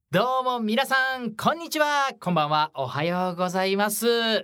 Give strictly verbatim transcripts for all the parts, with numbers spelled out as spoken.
どうも皆さん、こんにちは、こんばんは、おはようございます。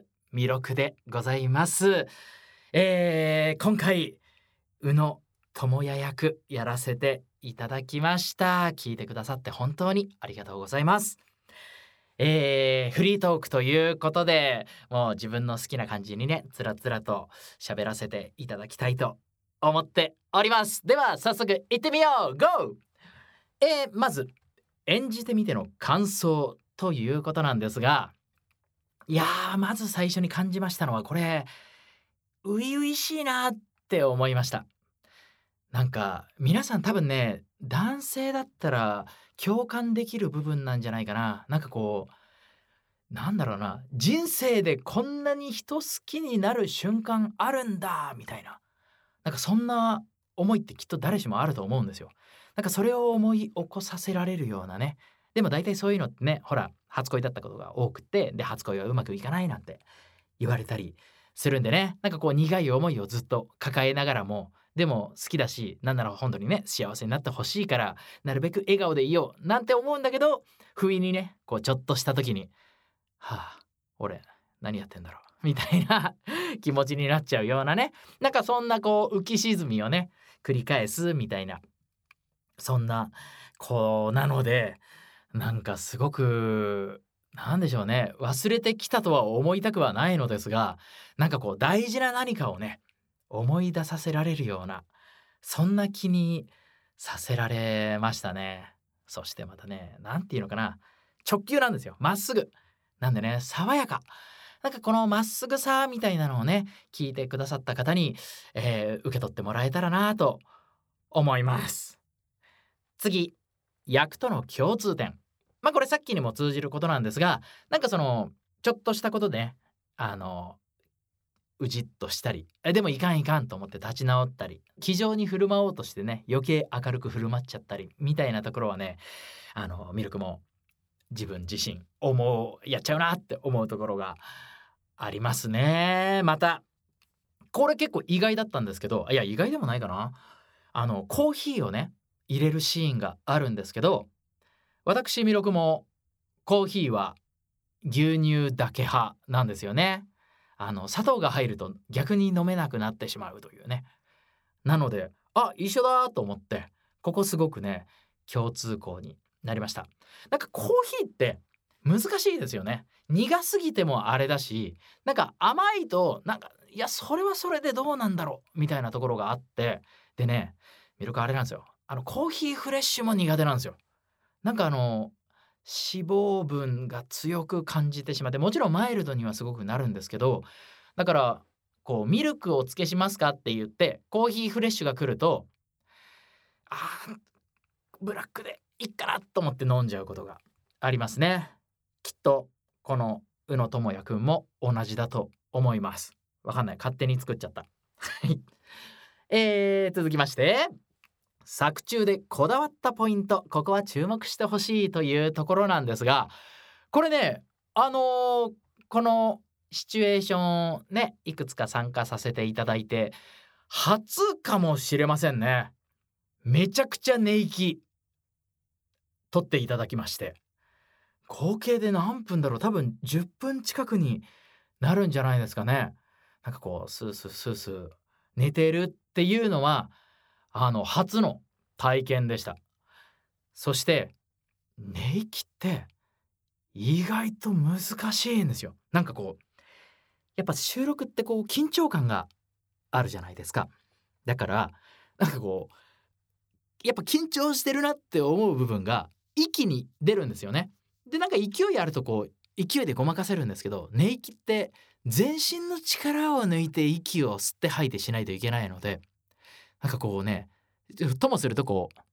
弥勒でございます。えー、今回宇野智也役やらせていただきました。聞いてくださって本当にありがとうございます。えー、フリートークということで、もう自分の好きな感じにね、つらつらと喋らせていただきたいと思っております。では早速行ってみよう。 ゴー。 えー、まず演じてみての感想ということなんですが、いやー、まず最初に感じましたのはこれ、初々しいなって思いました。なんか皆さん多分ね、男性だったら共感できる部分なんじゃないかな。なんかこう、なんだろうな、人生でこんなに人好きになる瞬間あるんだみたいな、なんかそんな思いってきっと誰しもあると思うんですよ。なんかそれを思い起こさせられるようなね。でも大体そういうのってね、ほら、初恋だったことが多くって、で、初恋はうまくいかないなんて言われたりするんでね、なんかこう苦い思いをずっと抱えながらも、でも好きだし、なんなら本当にね、幸せになってほしいから、なるべく笑顔でいようなんて思うんだけど、不意にね、こうちょっとした時に、はあ、俺何やってんだろうみたいな気持ちになっちゃうようなね、なんかそんなこう浮き沈みをね繰り返すみたいな、そんな子なので、なんかすごくなんでしょうね、忘れてきたとは思いたくはないのですが、なんかこう大事な何かをね思い出させられるような、そんな気にさせられましたね。そしてまたね、なんていうのかな、直球なんですよ。まっすぐなんでね、爽やか。なんかこのまっすぐさみたいなのをね、聞いてくださった方に、えー受け取ってもらえたらなと思います。次、役との共通点。まあこれさっきにも通じることなんですが、なんかそのちょっとしたことでね、あのうじっとしたり、えでもいかんいかんと思って立ち直ったり、気丈に振る舞おうとしてね、余計明るく振る舞っちゃったりみたいなところはね、あのミルクも自分自身思うやっちゃうなって思うところがありますね。またこれ結構意外だったんですけど、いや意外でもないかな。あのコーヒーをね入れるシーンがあるんですけど、私ミルクもコーヒーは牛乳だけ派なんですよね。あの砂糖が入ると逆に飲めなくなってしまうというね。なので、あ、一緒だと思って、ここすごくね、共通項になりました。なんかコーヒーって難しいですよね。苦すぎてもあれだし、なんか甘いと、なんか、いや、それはそれでどうなんだろうみたいなところがあって、でね、ミルクあれなんですよ。あの、コーヒーフレッシュも苦手なんですよ。なんかあの、脂肪分が強く感じてしまって、もちろんマイルドにはすごくなるんですけど、だから、こうミルクをお付けしますかって言って、コーヒーフレッシュが来ると、あーブラックでいいかなと思って飲んじゃうことがありますね。きっとこの宇野智也くんも同じだと思います。わかんない。勝手に作っちゃった。はい。えー、続きまして、作中でこだわったポイント、ここは注目してほしいというところなんですが、これね、あのーこのシチュエーションね、いくつか参加させていただいて、初かもしれませんね。めちゃくちゃ寝息取っていただきまして、合計で何分だろう、多分じゅっぷん近くになるんじゃないですかね。なんかこうスースースースー寝てるっていうのは、あの初の体験でした。そして寝息って意外と難しいんですよ。なんかこう、やっぱ収録ってこう緊張感があるじゃないですか。だから、なんかこう、やっぱ緊張してるなって思う部分が息に出るんですよね。で、なんか勢いあるとこう勢いでごまかせるんですけど、寝息って全身の力を抜いて息を吸って吐いてしないといけないので、なんかこうね、ともするとこう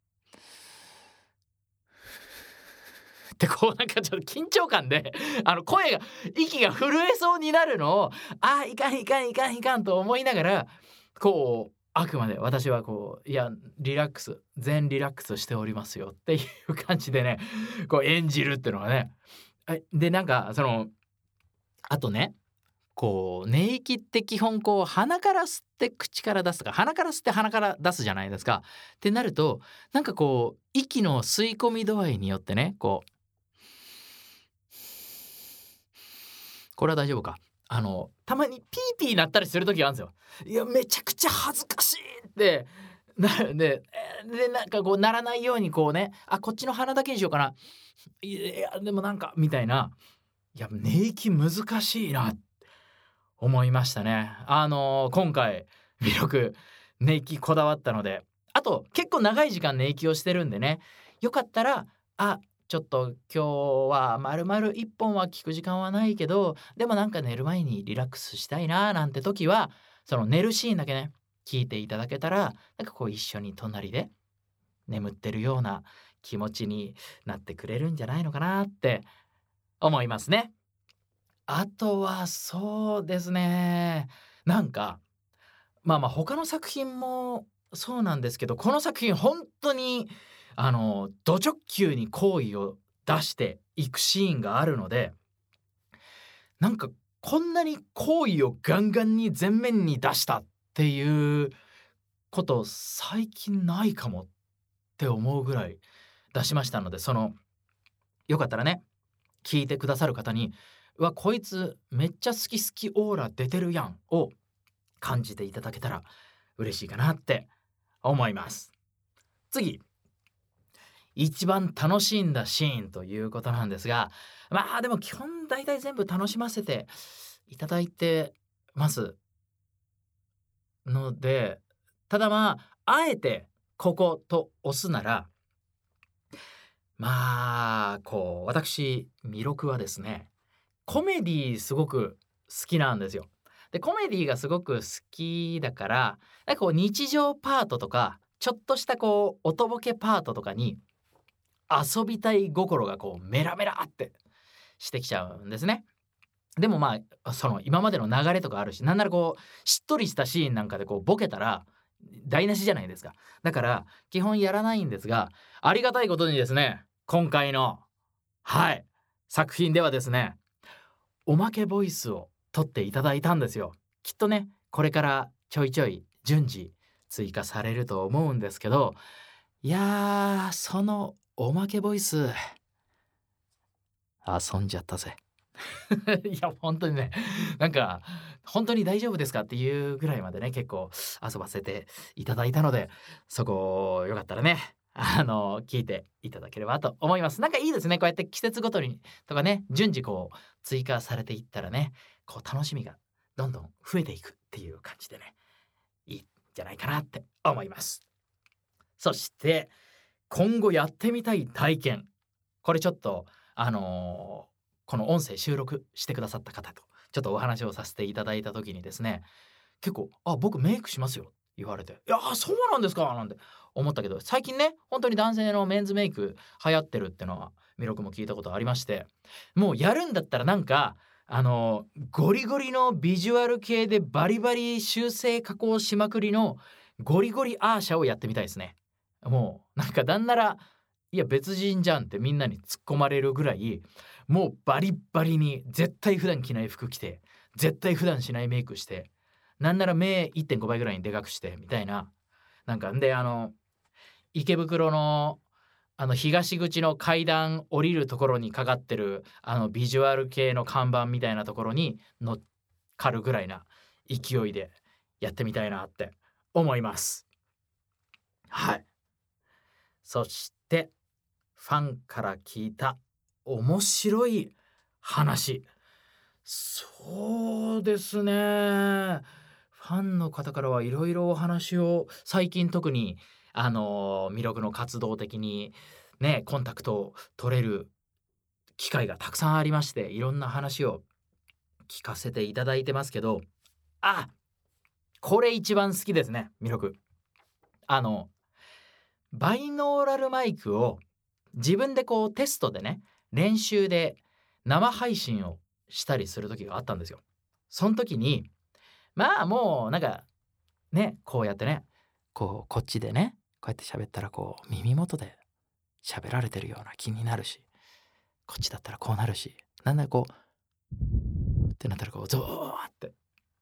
ってこうなんかちょっと緊張感であの声が息が震えそうになるのを、あーいかんいかんいかんいかんと思いながら、こうあくまで私はこういやリラックス全リラックスしておりますよっていう感じでね、こう演じるっていうのがね、えでなんかそのあとね、こう寝息って基本こう鼻から吸って口から出すとか、鼻から吸って鼻から出すじゃないですか。ってなると、なんかこう息の吸い込み度合いによってね、こうこれは大丈夫か。あのたまにピーピー鳴ったりする時があるんですよ。いやめちゃくちゃ恥ずかしいってなるんで、でなんかこうならないようにこうね、あこっちの鼻だけにしようかな、いやでもなんかみたいな、いや寝息難しいな思いましたね。あの今回魅力寝息こだわったので、あと結構長い時間寝息をしてるんでね、よかったらあちょっと今日は丸々一本は聞く時間はないけど、でもなんか寝る前にリラックスしたいななんて時は、その寝るシーンだけね聞いていただけたら、なんかこう一緒に隣で眠ってるような気持ちになってくれるんじゃないのかなって思いますね。あとはそうですね、なんかまあまあ他の作品もそうなんですけど、この作品本当にあのド直球に好意を出していくシーンがあるので、なんかこんなに好意をガンガンに前面に出したっていうこと最近ないかもって思うぐらい出しましたので、そのよかったらね聞いてくださる方に「うわこいつめっちゃ好き好きオーラ出てるやん」を感じていただけたら嬉しいかなって思います。次、一番楽しんだシーンということなんですが、まあでも基本大体全部楽しませていただいてますので、ただまああえてここと押すなら、まあこう私弥勒はですね、コメディすごく好きなんですよ。でコメディがすごく好きだから、なんかこう日常パートとかちょっとしたこうおとぼけパートとかに遊びたい心がこうメラメラってしてきちゃうんですね。でもまあその今までの流れとかあるし、なんならこうしっとりしたシーンなんかでこうボケたら台無しじゃないですか。だから基本やらないんですが、ありがたいことにですね、今回のはい作品ではですね、おまけボイスを取っていただいたんですよ。きっとねこれからちょいちょい順次追加されると思うんですけど、いやーそのおまけボイス遊んじゃったぜ。いや本当にね、なんか本当に大丈夫ですかっていうぐらいまでね結構遊ばせていただいたので、そこよかったらねあの聞いていただければと思います。なんかいいですね、こうやって季節ごとにとかね順次こう追加されていったらね、こう楽しみがどんどん増えていくっていう感じでね、いいんじゃないかなって思います。そして今後やってみたい体験、これちょっとあのーこの音声収録してくださった方とちょっとお話をさせていただいた時にですね、結構「あ僕メイクしますよ」言われて「いやそうなんですか」なんて思ったけど、最近ね本当に男性のメンズメイク流行ってるってのはミロクも聞いたことありまして、もうやるんだったらなんかあのゴリゴリのビジュアル系でバリバリ修正加工しまくりのゴリゴリアーシャをやってみたいですね。もうなんかなんならいや別人じゃんってみんなに突っ込まれるぐらい、もうバリッバリに絶対普段着ない服着て絶対普段しないメイクして、なんなら目 いってんご 倍ぐらいにでかくしてみたいな、なんかんであの池袋のあの東口の階段降りるところにかかってるあのビジュアル系の看板みたいなところに乗っかるぐらいな勢いでやってみたいなって思います。はい。そしてファンから聞いた面白い話、そうですね、ファンの方からはいろいろお話を最近特にあの魅力の活動的にねコンタクトを取れる機会がたくさんありまして、いろんな話を聞かせていただいてますけど、あこれ一番好きですね魅力。あのバイノーラルマイクを自分でこうテストでね練習で生配信をしたりする時があったんですよ。その時にまあもうなんかねこうやってねこうこっちでねこうやって喋ったらこう耳元で喋られてるような気になるし、こっちだったらこうなるし、なんだこうってなったらこうゾーって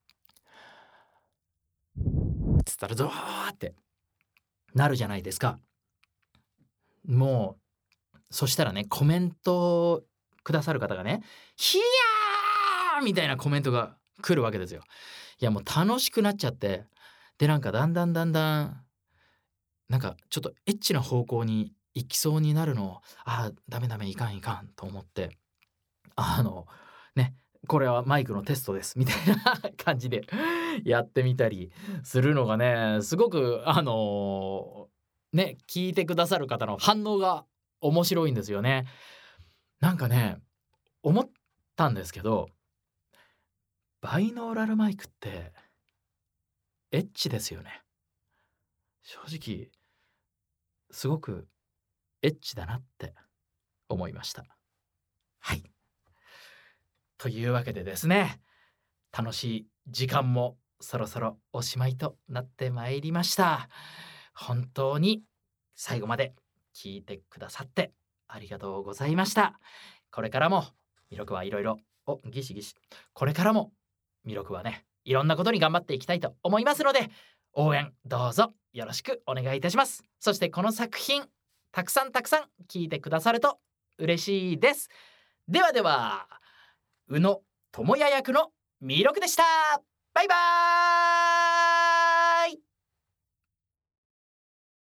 つったらゾーってなるじゃないですか。もうそしたらねコメントくださる方がね「ひやー!」 ーみたいなコメントが来るわけですよ。いやもう楽しくなっちゃって、でなんかだんだんだんだんなんかちょっとエッチな方向に行きそうになるのを、あーダメダメいかんいかんと思って、あのねこれはマイクのテストですみたいな感じでやってみたりするのがね、すごくあのね聞いてくださる方の反応が面白いんですよね。なんかね思ったんですけど、バイノーラルマイクってエッチですよね。正直すごくエッチだなって思いました。はい。というわけでですね、楽しい時間もそろそろおしまいとなってまいりました。本当に最後まで聞いてくださってありがとうございました。これからもミロクはいろいろおギシギシこれからもミロクはねいろんなことに頑張っていきたいと思いますので、応援どうぞよろしくお願いいたします。そしてこの作品たくさんたくさん聞いてくださると嬉しいです。ではでは、宇野智也役のミロクでした。バイバーイ。